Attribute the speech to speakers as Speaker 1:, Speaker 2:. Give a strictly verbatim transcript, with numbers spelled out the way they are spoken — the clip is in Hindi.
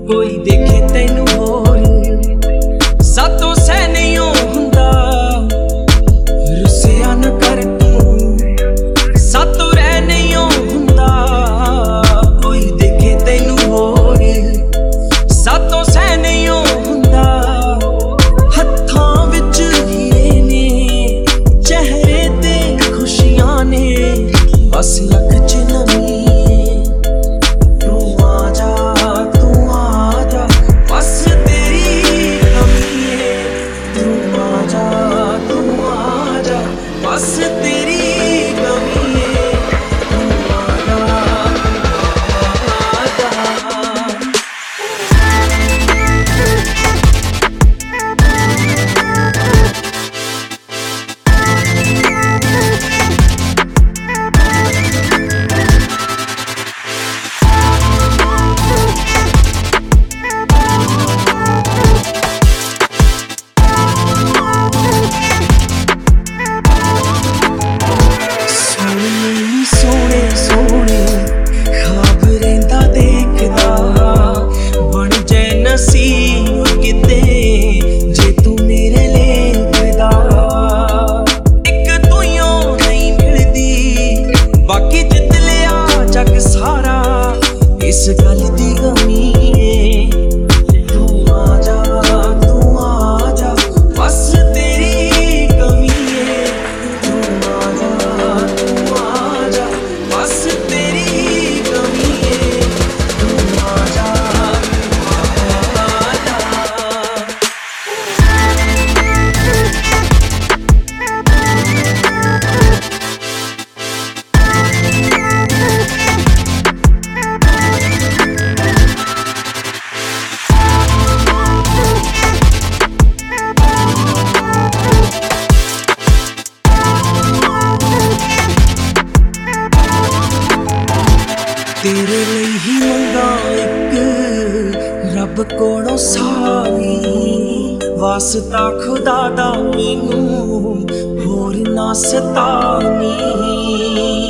Speaker 1: कोई देखे तेनू होर सातों सह नहीं हुंदा रुसिया न कर तू सातों रह नहीं हुंदा कोई देखे तेनू होर सातों सह नहीं हुंदा हत्थां विच हीरे ने चेहरे ते खुशियां ने बस अख च नमी बस तेरी कमी है तू आजा तू सोने सोने ख्वाब रहिंदा देखदा बन जाए नसीब किते जे तू मेरे लेखदा इक तूं नहीं मिलदी बाकी जित लिया जग सारा इस गल दी कमी तू आजा तू आजा बस तेरी कमी है तू आजा तू आजा बस तेरी कमी है तू आजा तेरे लिए ही मंगा एक रब कोलों सारी वास्ता खुदा दा मैनू होर ना सतानी।